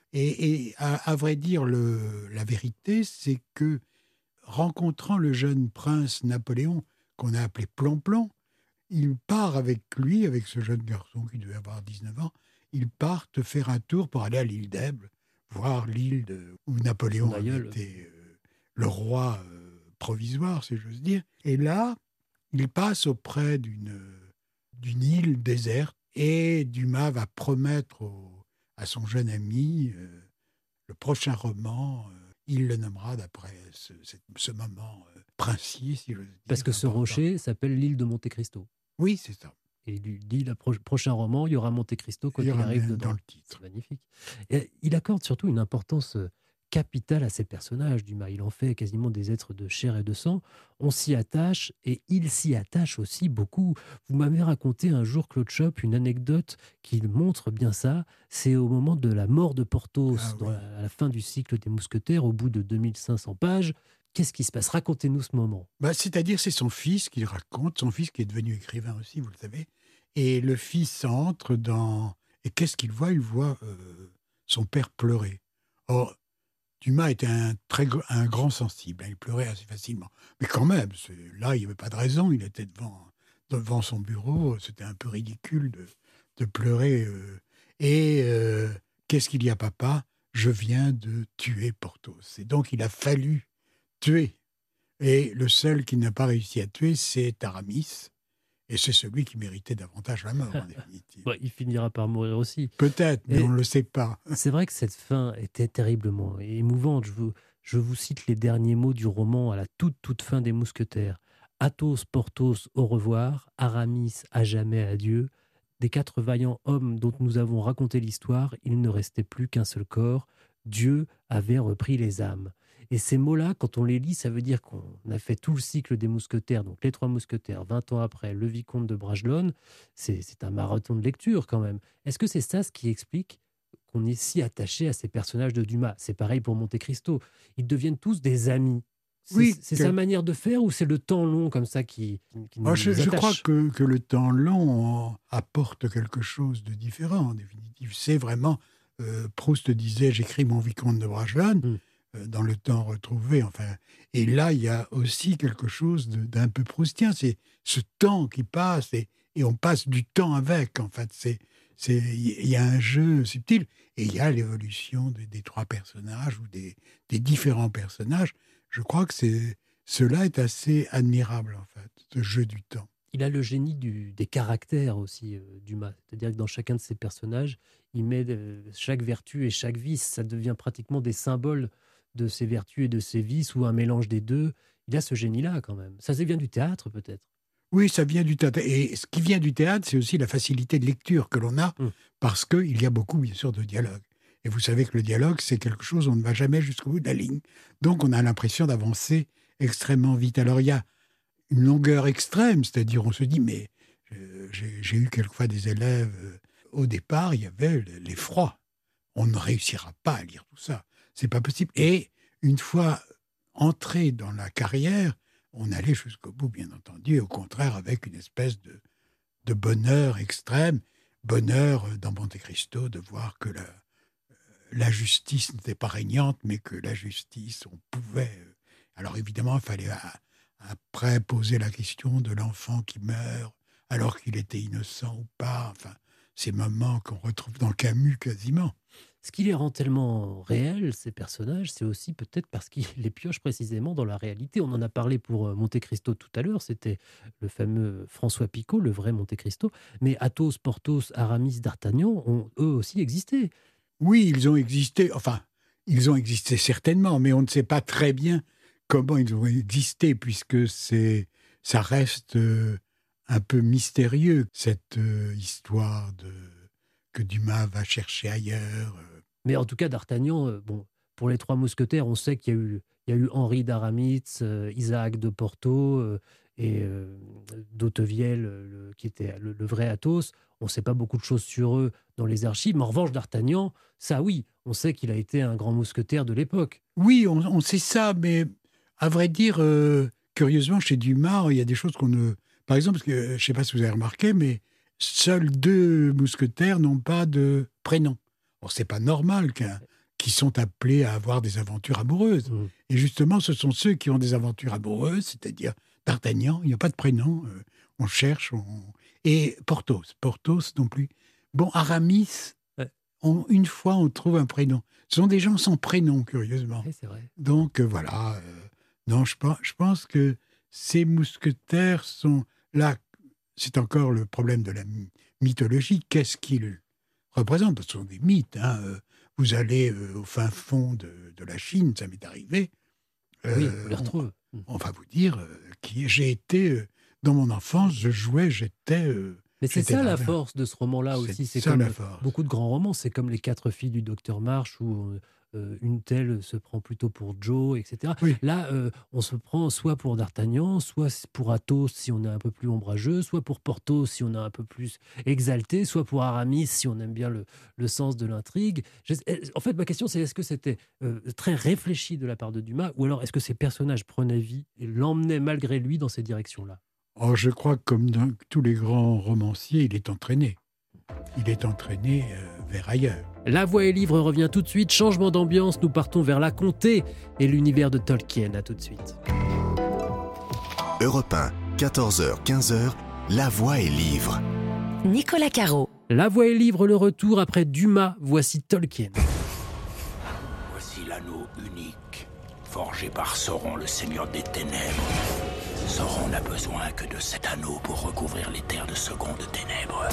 Et, et à, à vrai dire, le, la vérité, c'est que, rencontrant le jeune prince Napoléon, qu'on a appelé Plomplon, il part avec lui, avec ce jeune garçon qui devait avoir dix-neuf ans, ils partent faire un tour pour aller à l'île d'Elbe, voir l'île de, où Napoléon était euh, le roi euh, provisoire, si j'ose dire. Et là, il passe auprès d'une, d'une île déserte et Dumas va promettre au, à son jeune ami euh, le prochain roman. Euh, il le nommera d'après ce, ce, ce moment euh, princier, si j'ose dire. Parce que ce important. rocher s'appelle l'île de Monte Cristo. Oui, c'est ça. Et il lui dit, le pro- prochain roman, il y aura Monte Cristo quand il, il arrive dedans. Dans le titre. C'est magnifique. Et il accorde surtout une importance capitale à ces personnages, Dumas. Il en fait quasiment des êtres de chair et de sang. On s'y attache, et il s'y attache aussi beaucoup. Vous m'avez raconté un jour, Claude Chope, une anecdote qui montre bien ça. C'est au moment de la mort de Porthos, ah, dans oui. la, à la fin du cycle des Mousquetaires, au bout de deux mille cinq cents pages. Qu'est-ce qui se passe ? Racontez-nous ce moment. Bah, c'est-à-dire, c'est son fils qui raconte, son fils qui est devenu écrivain aussi, vous le savez. Et le fils entre dans... Et qu'est-ce qu'il voit ? Il voit euh, son père pleurer. Or, Dumas était un, très, un grand sensible, hein, il pleurait assez facilement. Mais quand même, c'est, là, il n'y avait pas de raison, il était devant, devant son bureau, c'était un peu ridicule de, de pleurer. Euh, et euh, qu'est-ce qu'il y a, papa ? Je viens de tuer Porthos. Et donc, il a fallu tuer. Et le seul qui n'a pas réussi à tuer, c'est Aramis. Et c'est celui qui méritait davantage la mort, en définitive. Ouais, il finira par mourir aussi. Peut-être, mais et on ne le sait pas. C'est vrai que cette fin était terriblement émouvante. Je vous, je vous cite les derniers mots du roman à la toute, toute fin des Mousquetaires. Athos, Porthos, au revoir. Aramis, à jamais adieu. Des quatre vaillants hommes dont nous avons raconté l'histoire, il ne restait plus qu'un seul corps. Dieu avait repris les âmes. Et ces mots-là, quand on les lit, ça veut dire qu'on a fait tout le cycle des Mousquetaires, donc les trois Mousquetaires, vingt ans après, le Vicomte de Bragelonne, c'est, c'est un marathon de lecture quand même. Est-ce que c'est ça ce qui explique qu'on est si attaché à ces personnages de Dumas ? C'est pareil pour Monte Cristo. Ils deviennent tous des amis. C'est, Oui, c'est que- sa manière de faire ou c'est le temps long comme ça qui, qui nous Moi, je, je attache? crois que, que le temps long apporte quelque chose de différent, en définitive. C'est vraiment... euh, Proust disait « J'écris mon vicomte de Bragelonne Mm. euh, dans le temps retrouvé. » Enfin, et là, il y a aussi quelque chose de- d'un peu proustien. C'est ce temps qui passe et, et on passe du temps avec. En fait, c'est c'est il y a un jeu subtil et il y a l'évolution des, des trois personnages ou des, des différents personnages. Je crois que c'est cela est assez admirable, en fait, ce jeu du temps. Il a le génie du, des caractères aussi, euh, Dumas. C'est-à-dire que dans chacun de ses personnages, il met euh, chaque vertu et chaque vice. Ça devient pratiquement des symboles de ses vertus et de ses vices ou un mélange des deux. Il a ce génie-là quand même. Ça, ça vient du théâtre peut-être. Oui, ça vient du théâtre. Et ce qui vient du théâtre, c'est aussi la facilité de lecture que l'on a, Mm. parce qu'il y a beaucoup, bien sûr, de dialogue. Et vous savez que le dialogue, c'est quelque chose, on ne va jamais jusqu'au bout de la ligne. Donc, on a l'impression d'avancer extrêmement vite. Alors, il y a une longueur extrême, c'est-à-dire, on se dit, mais euh, j'ai, j'ai eu quelquefois des élèves, euh, au départ, il y avait l'effroi. On ne réussira pas à lire tout ça. C'est pas possible. Et une fois entré dans la carrière, on allait jusqu'au bout, bien entendu, et au contraire, avec une espèce de, de bonheur extrême, bonheur euh, dans Monte Cristo, de voir que la, euh, la justice n'était pas régnante, mais que la justice, on pouvait... euh, Alors évidemment, il fallait à- après poser la question de l'enfant qui meurt, alors qu'il était innocent ou pas, enfin, ces moments qu'on retrouve dans Camus quasiment. Ce qui les rend tellement réels, ces personnages, c'est aussi peut-être parce qu'il les pioche précisément dans la réalité. On en a parlé pour euh, Monte Cristo tout à l'heure, c'était le fameux François Picot, le vrai Monte Cristo. Mais Athos, Porthos, Aramis, D'Artagnan ont eux aussi existé. Oui, ils ont existé, enfin, ils ont existé certainement, mais on ne sait pas très bien comment ils ont existé, puisque c'est, ça reste euh, un peu mystérieux, cette euh, histoire de, que Dumas va chercher ailleurs. euh. Mais en tout cas, D'Artagnan, euh, bon, pour les Trois Mousquetaires, on sait qu'il y a eu, il y a eu Henri d'Aramis, euh, Isaac de Porto euh, et euh, d'Hautevielle, le- qui était le, le vrai Athos. On ne sait pas beaucoup de choses sur eux dans les archives, mais en revanche, D'Artagnan, ça oui, on sait qu'il a été un grand mousquetaire de l'époque. Oui, on, on sait ça, mais à vrai dire, euh, curieusement, chez Dumas, il y a des choses qu'on ne... Par exemple, parce que, je ne sais pas si vous avez remarqué, mais seuls deux mousquetaires n'ont pas de prénom. Or, c'est pas normal qu'un, qu'ils sont appelés à avoir des aventures amoureuses. Mmh. Et justement, ce sont ceux qui ont des aventures amoureuses, c'est-à-dire D'Artagnan, il n'y a pas de prénom, euh, on cherche, on... et Porthos, Porthos non plus. Bon, Aramis, Ouais. on, une fois, on trouve un prénom. Ce sont des gens sans prénom, curieusement. Ouais, c'est vrai. Donc euh, voilà, euh, non, je pense, je pense que ces mousquetaires sont là. C'est encore le problème de la my- mythologie. Qu'est-ce qu'ils représentent? Ce sont des mythes. Hein. euh, Vous allez euh, au fin fond de, de la Chine, ça m'est arrivé. Oui, euh, on les retrouve. on, on va vous dire euh, qui j'ai été euh, dans mon enfance. Je jouais, j'étais. euh, Mais c'est j'étais ça la là-bas. force de ce roman-là C'est aussi. C'est ça, comme la force. beaucoup de grands romans. C'est comme Les Quatre filles du docteur March où euh, une telle se prend plutôt pour Joe, et cetera. Oui. Là, euh, on se prend soit pour D'Artagnan, soit pour Athos si on est un peu plus ombrageux, soit pour Porthos si on est un peu plus exalté, soit pour Aramis si on aime bien le, le sens de l'intrigue. Je- En fait, ma question, c'est est-ce que c'était euh, très réfléchi de la part de Dumas ou alors est-ce que ces personnages prenaient vie et l'emmenaient malgré lui dans ces directions-là? Or, je crois que comme dans tous les grands romanciers, il est entraîné. Il est entraîné euh, vers ailleurs. La Voix et Livre revient tout de suite. Changement d'ambiance, nous partons vers la comté et l'univers de Tolkien. À tout de suite. Europe un, quatorze heures quinze, La Voix et Livre. Nicolas Caro. La Voix et Livre, le retour après Dumas. Voici Tolkien. Voici l'anneau unique, forgé par Sauron, le seigneur des ténèbres. Sauron n'a besoin que de cet anneau pour recouvrir les terres de seconde ténèbres.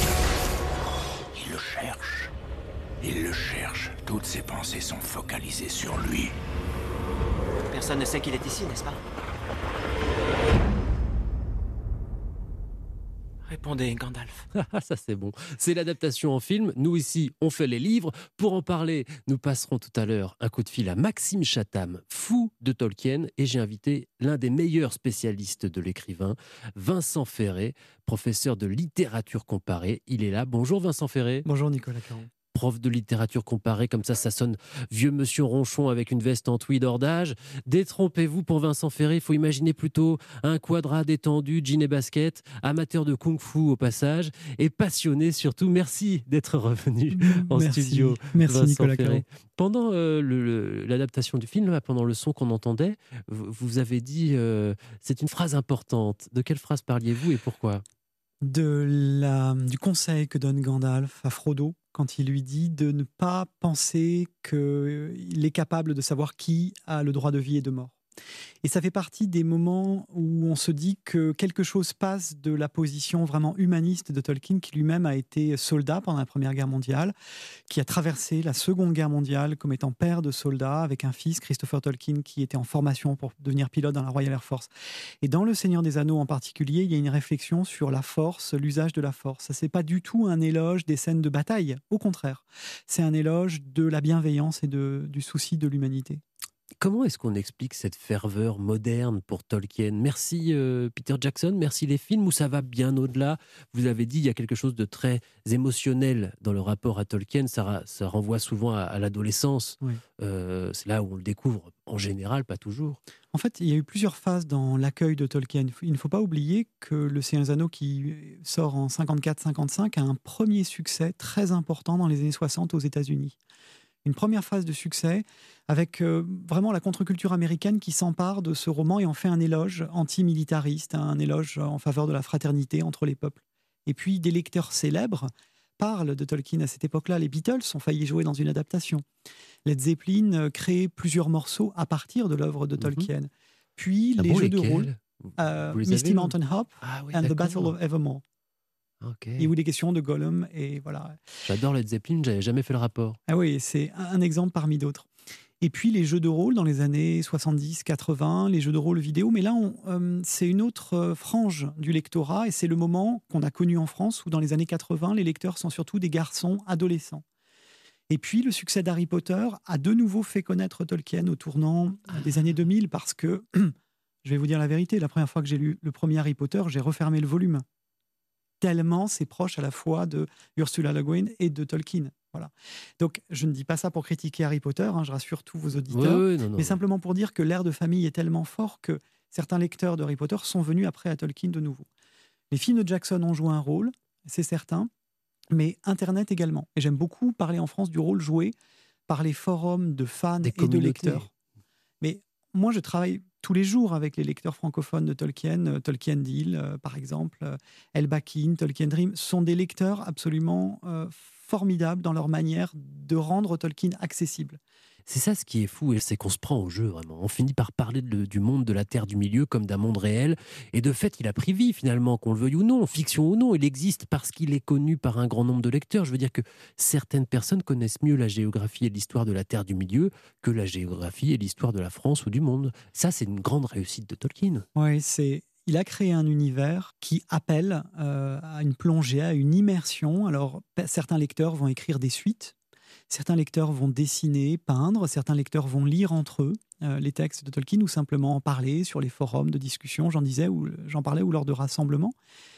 Il le cherche. Il le cherche. Toutes ses pensées sont focalisées sur lui. Personne ne sait qu'il est ici, n'est-ce pas? Répondez, Gandalf. Ah, ça c'est bon. C'est l'adaptation en film. Nous ici, on fait les livres. Pour en parler, nous passerons tout à l'heure un coup de fil à Maxime Chatham, fou de Tolkien. Et j'ai invité l'un des meilleurs spécialistes de l'écrivain, Vincent Ferré, professeur de littérature comparée. Il est là. Bonjour Vincent Ferré. Bonjour Nicolas Caron. prof de littérature comparée, comme ça, ça sonne vieux monsieur ronchon avec une veste en tweed hors d'âge. Détrompez-vous pour Vincent Ferré, il faut imaginer plutôt un quadra détendu, jean et basket, amateur de kung-fu au passage, et passionné surtout. Merci d'être revenu en Merci. studio. Merci Vincent Nicolas Ferré. Caro. Pendant euh, le, le, l'adaptation du film, là, pendant le son qu'on entendait, vous, vous avez dit, euh, c'est une phrase importante. De quelle phrase parliez-vous et pourquoi ? De la, du conseil que donne Gandalf à Frodo quand il lui dit de ne pas penser qu'il est capable de savoir qui a le droit de vie et de mort. Et ça fait partie des moments où on se dit que quelque chose passe de la position vraiment humaniste de Tolkien, qui lui-même a été soldat pendant la Première Guerre mondiale, qui a traversé la Seconde Guerre mondiale comme étant père de soldats, avec un fils, Christopher Tolkien, qui était en formation pour devenir pilote dans la Royal Air Force. Et dans Le Seigneur des Anneaux en particulier, il y a une réflexion sur la force, l'usage de la force. Ça, c'est pas du tout un éloge des scènes de bataille, au contraire. C'est un éloge de la bienveillance et de, du souci de l'humanité. Comment est-ce qu'on explique cette ferveur moderne pour Tolkien ? Merci euh, Peter Jackson, merci les films, où ça va bien au-delà. Vous avez dit, il y a quelque chose de très émotionnel dans le rapport à Tolkien. Ça, ça renvoie souvent à, à l'adolescence. Oui. Euh, c'est là où on le découvre, en général, pas toujours. En fait, il y a eu plusieurs phases dans l'accueil de Tolkien. Il ne faut pas oublier que Le Seigneur des Anneaux, qui sort en cinquante-quatre cinquante-cinq, a un premier succès très important dans les années soixante aux États-Unis. Une première phase de succès avec euh, vraiment la contre-culture américaine qui s'empare de ce roman et en fait un éloge anti-militariste, un éloge en faveur de la fraternité entre les peuples. Et puis des lecteurs célèbres parlent de Tolkien à cette époque-là. Les Beatles ont failli jouer dans une adaptation. Led Zeppelin crée plusieurs morceaux à partir de l'œuvre de Tolkien. Mm-hmm. Puis ah les bon, jeux lesquels de rôle, euh, Misty Mountain Hop ah, oui, and d'accord. The Battle of Evermore. Okay. Il y a eu des questions de Gollum et voilà. J'adore Led Zeppelin, j'avais jamais fait le rapport. Ah oui, c'est un exemple parmi d'autres. Et puis les jeux de rôle dans les années soixante-dix quatre-vingts, les jeux de rôle vidéo, mais là on, euh, c'est une autre euh, frange du lectorat et c'est le moment qu'on a connu en France où dans les années quatre-vingts, les lecteurs sont surtout des garçons adolescents. Et puis le succès d'Harry Potter a de nouveau fait connaître Tolkien au tournant ah. des années deux mille parce que, je vais vous dire la vérité, la première fois que j'ai lu le premier Harry Potter, j'ai refermé le volume. Tellement c'est proche à la fois de Ursula Le Guin et de Tolkien. Voilà. Donc, je ne dis pas ça pour critiquer Harry Potter, hein, je rassure tous vos auditeurs, oui, oui, non, non. mais simplement pour dire que l'air de famille est tellement fort que certains lecteurs de Harry Potter sont venus après à Tolkien de nouveau. Les films de Jackson ont joué un rôle, c'est certain, mais Internet également. Et j'aime beaucoup parler en France du rôle joué par les forums de fans Des et communautés. de lecteurs. Mais moi, je travaille tous les jours avec les lecteurs francophones de Tolkien, euh, Tolkien Deal, euh, par exemple, euh, El Bakin, Tolkien Dream, sont des lecteurs absolument euh, formidables dans leur manière de rendre Tolkien accessible. C'est ça ce qui est fou, et c'est qu'on se prend au jeu, vraiment. On finit par parler de, du monde de la Terre du Milieu comme d'un monde réel, et de fait, il a pris vie, finalement, qu'on le veuille ou non, fiction ou non. Il existe parce qu'il est connu par un grand nombre de lecteurs. Je veux dire que certaines personnes connaissent mieux la géographie et l'histoire de la Terre du Milieu que la géographie et l'histoire de la France ou du monde. Ça, c'est une grande réussite de Tolkien. Oui, c'est... Il a créé un univers qui appelle euh, à une plongée, à une immersion. Alors, certains lecteurs vont écrire des suites, certains lecteurs vont dessiner, peindre, certains lecteurs vont lire entre eux euh, les textes de Tolkien ou simplement en parler sur les forums de discussion, j'en disais, ou j'en parlais, ou lors de rassemblements.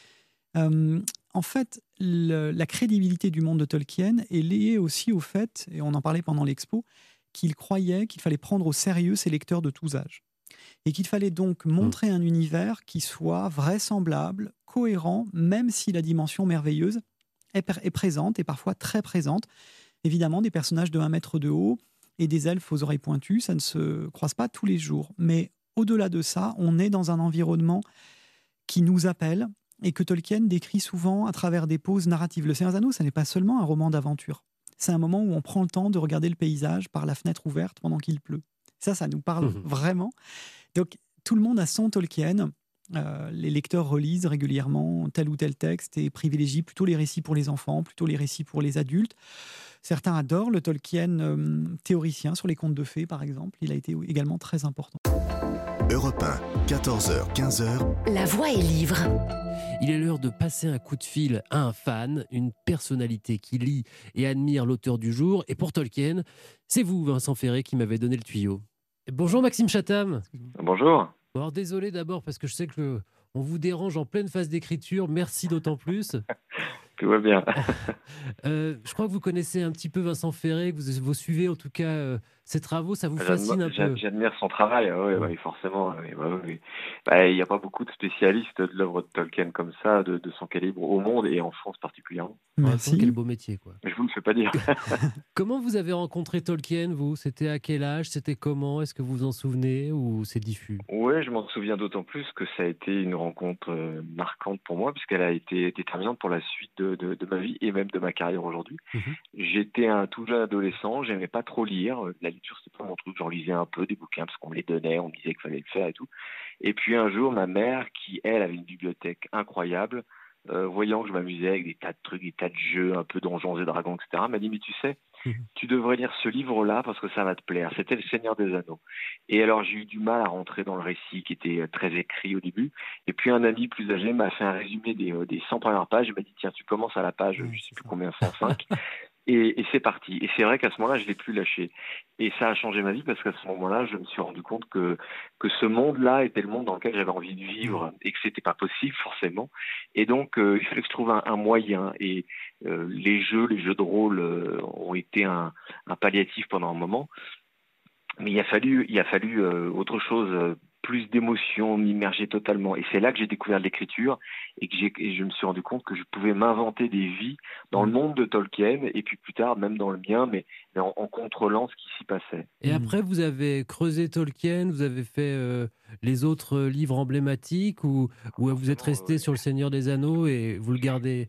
Euh, en fait, le, la crédibilité du monde de Tolkien est liée aussi au fait, et on en parlait pendant l'expo, qu'il croyait qu'il fallait prendre au sérieux ses lecteurs de tous âges. Et qu'il fallait donc montrer un univers qui soit vraisemblable, cohérent, même si la dimension merveilleuse est, est présente, et parfois très présente. Évidemment, des personnages de un mètre de haut et des elfes aux oreilles pointues, ça ne se croise pas tous les jours. Mais au-delà de ça, on est dans un environnement qui nous appelle et que Tolkien décrit souvent à travers des pauses narratives. Le Seigneur des Anneaux, ça n'est pas seulement un roman d'aventure. C'est un moment où on prend le temps de regarder le paysage par la fenêtre ouverte pendant qu'il pleut. Ça, ça nous parle mmh. vraiment. Donc, tout le monde a son Tolkien. Euh, les lecteurs relisent régulièrement tel ou tel texte et privilégient plutôt les récits pour les enfants, plutôt les récits pour les adultes. Certains adorent le Tolkien euh, théoricien sur les contes de fées, par exemple. Il a été également très important. Europe un, quatorze heures, quinze heures. La voix est livre. Il est l'heure de passer un coup de fil à un fan, une personnalité qui lit et admire l'auteur du jour. Et pour Tolkien, c'est vous, Vincent Ferré, qui m'avez donné le tuyau. Bonjour Maxime Chatham. Bonjour. Alors désolé d'abord parce que je sais que on vous dérange en pleine phase d'écriture. Merci d'autant plus. Tout va bien. euh, je crois que vous connaissez un petit peu Vincent Ferré, que vous, vous suivez en tout cas euh, ses travaux, ça vous J'admire, fascine un peu? j'admire son travail, oui, ouais, forcément. Oui, ouais, ouais. Bah, il n'y a pas beaucoup de spécialistes de l'œuvre de Tolkien comme ça, de, de son calibre au monde et en France particulièrement. Merci. Quel beau métier, quoi. Je vous le fais pas dire. Comment vous avez rencontré Tolkien, vous? C'était à quel âge? C'était comment? Est-ce que vous vous en souvenez ou c'est diffus? Oui, je m'en souviens d'autant plus que ça a été une rencontre euh, marquante pour moi, puisqu'elle a été déterminante pour la suite de, de, de ma vie et même de ma carrière aujourd'hui. Mmh. J'étais un tout jeune adolescent, j'aimais pas trop lire. La lecture, c'était pas mon truc. J'en lisais un peu des bouquins parce qu'on me les donnait, on me disait qu'il fallait le faire et tout. Et puis un jour, ma mère, qui elle avait une bibliothèque incroyable, Euh, voyant que je m'amusais avec des tas de trucs, des tas de jeux, un peu Donjons et Dragons, et cetera, m'a dit, mais tu sais, mmh. tu devrais lire ce livre-là parce que ça va te plaire. C'était Le Seigneur des Anneaux. Et alors, j'ai eu du mal à rentrer dans le récit qui était très écrit au début. Et puis, un ami plus âgé m'a fait un résumé des, euh, des cent premières pages. Il m'a dit, tiens, tu commences à la page, je ne sais plus combien, cent cinq. Et, et c'est parti. Et c'est vrai qu'à ce moment-là, je ne l'ai plus lâché. Et ça a changé ma vie parce qu'à ce moment-là, je me suis rendu compte que, que ce monde-là était le monde dans lequel j'avais envie de vivre et que ce n'était pas possible forcément. Et donc, euh, il fallait que je trouve un, un moyen. Et euh, les jeux, les jeux de rôle euh, ont été un, un palliatif pendant un moment. Mais il a fallu, il a fallu euh, autre chose, euh, plus d'émotion, m'immerger totalement. Et c'est là que j'ai découvert l'écriture et que j'ai, et je me suis rendu compte que je pouvais m'inventer des vies dans le monde de Tolkien et puis plus tard même dans le mien, mais, mais en, en contrôlant ce qui s'y passait. Et après, vous avez creusé Tolkien, vous avez fait euh, les autres livres emblématiques ou, ou vous êtes resté sur Le Seigneur des Anneaux et vous le gardez?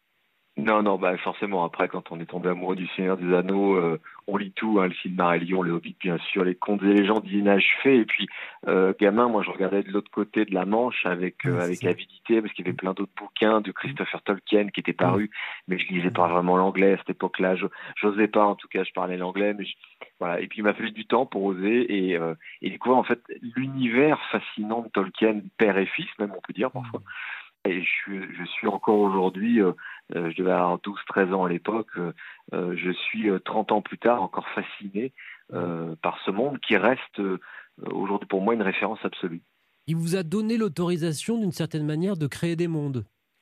Non, non, bah forcément, après, quand on est tombé amoureux du Seigneur des Anneaux, euh, on lit tout, hein, le Silmarillion, le Hobbit, bien sûr, les contes et légendes inachevées. Et puis, euh, gamin, moi, je regardais de l'autre côté de la Manche avec, euh, avec avidité, parce qu'il y avait plein d'autres bouquins de Christopher Tolkien qui étaient parus, mais je lisais pas vraiment l'anglais à cette époque-là. Je, j'osais pas, en tout cas, je parlais l'anglais, mais je, voilà. Et puis, il m'a fallu du temps pour oser et, euh, et découvrir, en fait, l'univers fascinant de Tolkien, père et fils, même, on peut dire, parfois. Et je suis, je suis encore aujourd'hui, euh, euh, je devais avoir douze treize ans à l'époque, euh, euh, je suis euh, trente ans plus tard encore fasciné euh, par ce monde qui reste euh, aujourd'hui pour moi une référence absolue. Il vous a donné l'autorisation d'une certaine manière de créer des mondes?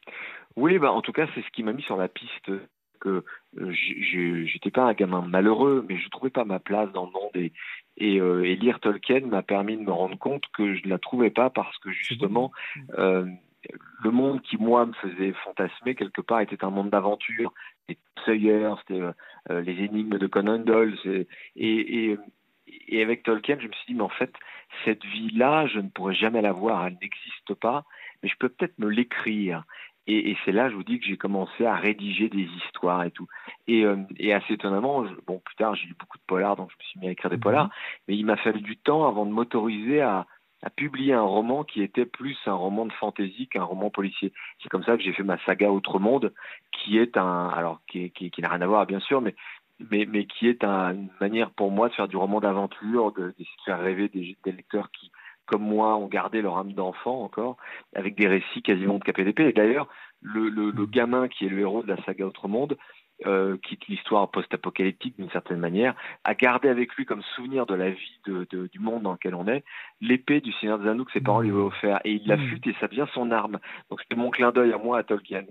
Oui, bah, en tout cas c'est ce qui m'a mis sur la piste. Que euh, je j'étais pas un gamin malheureux, mais je trouvais pas ma place dans le monde et, et, euh, et lire Tolkien m'a permis de me rendre compte que je ne la trouvais pas parce que justement euh, le monde qui, moi, me faisait fantasmer, quelque part, était un monde d'aventure. C'était Sawyer, c'était euh, les énigmes de Conan Doyle. Et, et, et avec Tolkien, je me suis dit, mais en fait, cette vie-là, je ne pourrais jamais la voir. Elle n'existe pas, mais je peux peut-être me l'écrire. Et, et c'est là, je vous dis, que j'ai commencé à rédiger des histoires et tout. Et, euh, et assez étonnamment, je, bon, plus tard, j'ai lu beaucoup de polars, donc je me suis mis à écrire des polars. Mais il m'a fallu du temps avant de m'autoriser à à publier un roman qui était plus un roman de fantaisie qu'un roman policier. C'est comme ça que j'ai fait ma saga Outre-Monde, qui est un, alors qui, qui, qui n'a rien à voir bien sûr, mais mais, mais qui est un, une manière pour moi de faire du roman d'aventure, de, de faire rêver des, des lecteurs qui, comme moi, ont gardé leur âme d'enfant encore, avec des récits quasiment de K P D P. Et d'ailleurs, le, le, le gamin qui est le héros de la saga Outre-Monde, Euh, quitte l'histoire post-apocalyptique d'une certaine manière, a gardé avec lui comme souvenir de la vie de, de, du monde dans lequel on est, l'épée du Seigneur des Anneaux que ses parents lui avaient offert. Et il l'affûte et ça devient son arme. Donc c'était mon clin d'œil à moi, à Tolkien.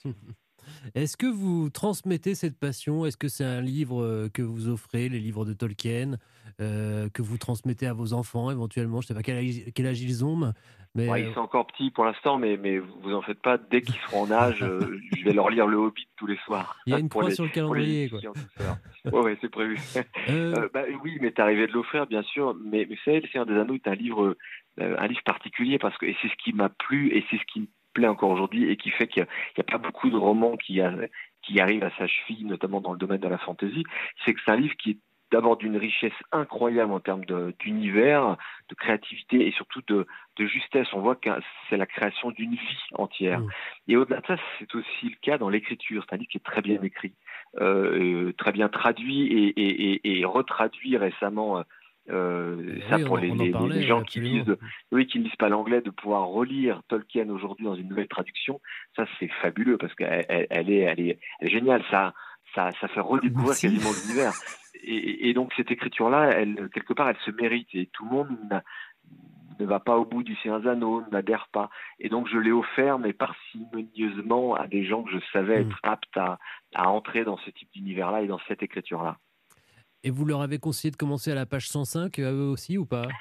Est-ce que vous transmettez cette passion? Est-ce que c'est un livre que vous offrez, les livres de Tolkien, euh, que vous transmettez à vos enfants éventuellement? Je ne sais pas quel âge, quel âge ils ont, mais... Ouais, ils sont encore petits pour l'instant, mais, mais vous en faites pas. Dès qu'ils seront en âge, euh, je vais leur lire le Hobbit tous les soirs. Il y a une croix les, sur le calendrier, quoi. Ouais, ouais, c'est prévu. Euh... Euh, bah, oui, mais t'es arrivé de l'offrir, bien sûr. Mais, mais c'est Le Seigneur des Anneaux est un livre, euh, un livre particulier parce que et c'est ce qui m'a plu et c'est ce qui me plaît encore aujourd'hui et qui fait qu'il n'y a, a pas beaucoup de romans qui, a, qui arrivent à sa cheville, notamment dans le domaine de la fantaisie. C'est que c'est un livre qui est d'abord d'une richesse incroyable en termes de, d'univers, de créativité et surtout de, de justesse. On voit que c'est la création d'une vie entière. Mmh. Et au-delà de ça, c'est aussi le cas dans l'écriture. C'est un livre qui est très bien écrit, euh, très bien traduit et, et, et, et retraduit récemment. Euh, ça oui, pour les, les, parlait, les gens qui lisent, de, oui, qui ne lisent pas l'anglais, de pouvoir relire Tolkien aujourd'hui dans une nouvelle traduction, ça c'est fabuleux parce qu'elle elle, elle est, elle est, elle est géniale. Ça, ça, ça fait redécouvrir Merci. quasiment l'univers. Et, et donc cette écriture-là, elle, quelque part, elle se mérite et tout le monde n'a, ne va pas au bout du Seigneur des Anneaux, n'adhère pas. Et donc je l'ai offert, mais parcimonieusement, à des gens que je savais être aptes à, à entrer dans ce type d'univers-là et dans cette écriture-là. Et vous leur avez conseillé de commencer à la page cent cinq, à eux aussi, ou pas?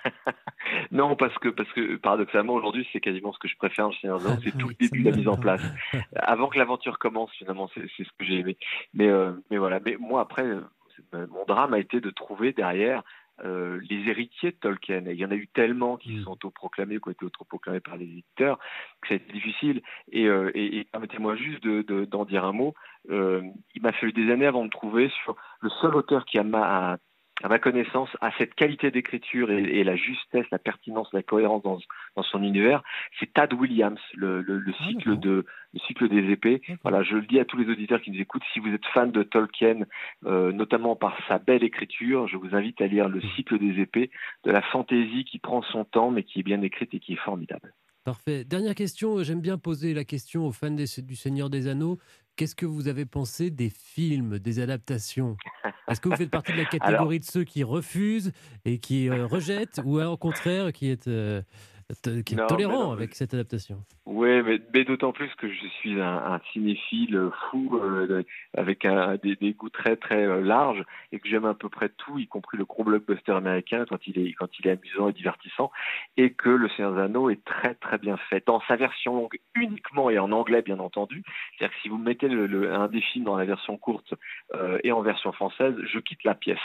Non, parce que, parce que paradoxalement, aujourd'hui, c'est quasiment ce que je préfère dans le Seigneur des Anneaux, c'est tout le début de la mise en place. Avant que l'aventure commence, finalement, c'est, c'est ce que j'ai aimé. Mais, euh, mais voilà, mais moi, après, mon drame a été de trouver derrière euh, les héritiers de Tolkien. Et il y en a eu tellement qui mmh. sont autoproclamés, qui ont été autoproclamés par les éditeurs, que ça a été difficile. Et, euh, et, et permettez-moi juste de, de, d'en dire un mot. Euh, il m'a fallu des années avant de trouver sur le seul auteur qui a ma... à ma connaissance, a cette qualité d'écriture et, et la justesse, la pertinence, la cohérence dans, dans son univers, c'est Tad Williams, le, le, le, cycle, ah, de, le cycle des épées. Okay. Voilà, je le dis à tous les auditeurs qui nous écoutent, si vous êtes fan de Tolkien, euh, notamment par sa belle écriture, je vous invite à lire le cycle des épées, de la fantaisie qui prend son temps, mais qui est bien écrite et qui est formidable. Parfait. Dernière question, j'aime bien poser la question aux fans des, du Seigneur des Anneaux. Qu'est-ce que vous avez pensé des films, des adaptations? Est-ce que vous faites partie de la catégorie Alors... de ceux qui refusent et qui euh, rejettent, ou au contraire qui est, euh, t- qui est non, tolérant non, avec mais... cette adaptation? Oui, mais, mais d'autant plus que je suis un, un cinéphile fou euh, avec un, des, des goûts très très euh, larges et que j'aime à peu près tout, y compris le gros blockbuster américain quand il est quand il est amusant et divertissant, et que le Seigneur des Anneaux est très très bien fait dans sa version longue uniquement et en anglais bien entendu. C'est-à-dire que si vous mettez le, le, un des films dans la version courte euh, et en version française, je quitte la pièce.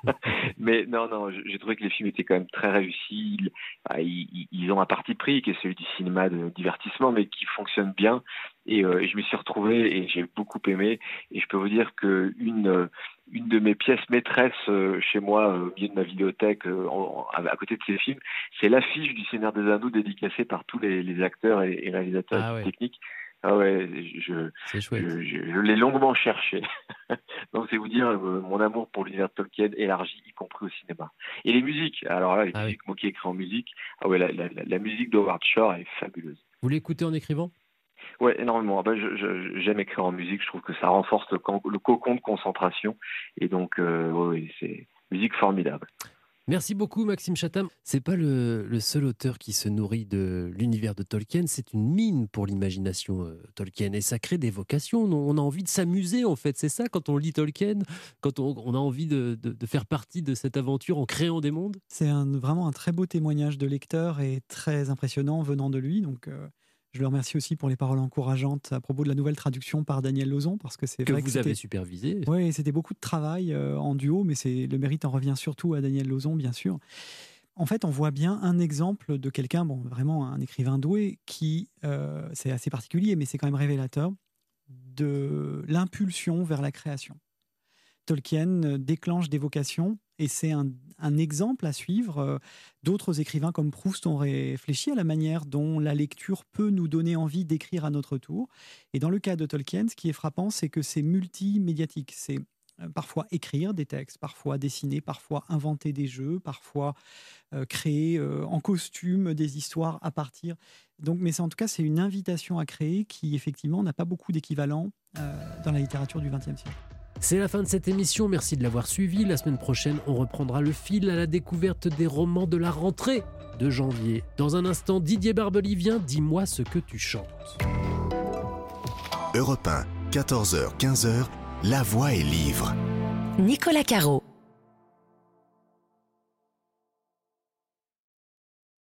Mais non non, j'ai trouvé que les films étaient quand même très réussis. Ils, ils, ils ont un parti pris qui est celui du cinéma de divertissement, mais qui fonctionne bien, et, euh, et je m'y suis retrouvé et j'ai beaucoup aimé, et je peux vous dire que une, une de mes pièces maîtresses euh, chez moi, euh, au milieu de ma vidéothèque, euh, en, à côté de ces films, c'est l'affiche du Seigneur des Anneaux dédicacée par tous les, les acteurs et, et réalisateurs ah, ouais. techniques. Ah ouais, je, je, je, je l'ai longuement cherché. Donc c'est vous dire euh, mon amour pour l'univers de Tolkien élargi, y compris au cinéma. Et les musiques, alors là, les ah musiques, oui. moi qui écris en musique, ah ouais, la, la, la musique d'Howard Shore est fabuleuse. Vous l'écoutez en écrivant? Oui, énormément. Ben, je, je, j'aime écrire en musique, je trouve que ça renforce le, le cocon de concentration, et donc euh, oui, c'est musique formidable. Merci beaucoup Maxime Chatham. C'est pas le, le seul auteur qui se nourrit de l'univers de Tolkien, c'est une mine pour l'imagination euh, Tolkien, et ça crée des vocations. On a envie de s'amuser en fait, c'est ça quand on lit Tolkien, quand on, on a envie de, de, de faire partie de cette aventure en créant des mondes. C'est un, vraiment un très beau témoignage de lecteur et très impressionnant venant de lui, donc euh... je le remercie aussi pour les paroles encourageantes à propos de la nouvelle traduction par Daniel Lauzon, parce que c'est que vrai vous que avez supervisé. Oui, c'était beaucoup de travail euh, en duo, mais c'est le mérite en revient surtout à Daniel Lauzon, bien sûr. En fait, on voit bien un exemple de quelqu'un, bon, vraiment un écrivain doué, qui, euh, c'est assez particulier, mais c'est quand même révélateur de l'impulsion vers la création. Tolkien déclenche des vocations, et c'est un, un exemple à suivre. D'autres écrivains comme Proust ont réfléchi à la manière dont la lecture peut nous donner envie d'écrire à notre tour. Et dans le cas de Tolkien, ce qui est frappant, c'est que c'est multimédiatique. C'est parfois écrire des textes, parfois dessiner, parfois inventer des jeux, parfois euh, créer euh, en costume des histoires à partir. Donc, mais c'est, en tout cas, c'est une invitation à créer qui, effectivement, n'a pas beaucoup d'équivalent euh, dans la littérature du vingtième siècle. C'est la fin de cette émission, merci de l'avoir suivi. La semaine prochaine, on reprendra le fil à la découverte des romans de la rentrée de janvier. Dans un instant, Didier Barbelivien, dis-moi ce que tu chantes. Europe un, quatorze heures quinze, La Voix est livre. Nicolas Caro.